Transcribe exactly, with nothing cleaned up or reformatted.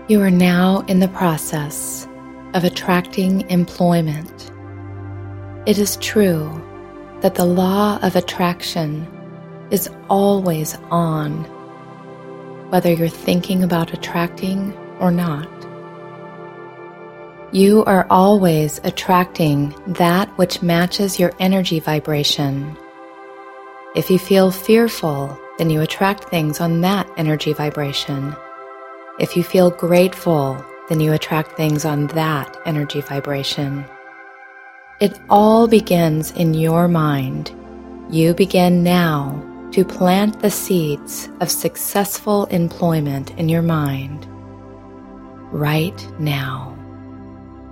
You are now in the process of attracting employment. It is true that the law of attraction is always on, whether you're thinking about attracting or not. You are always attracting that which matches your energy vibration. If you feel fearful, then you attract things on that energy vibration. If you feel grateful, then you attract things on that energy vibration. It all begins in your mind. You begin now to plant the seeds of successful employment in your mind right now.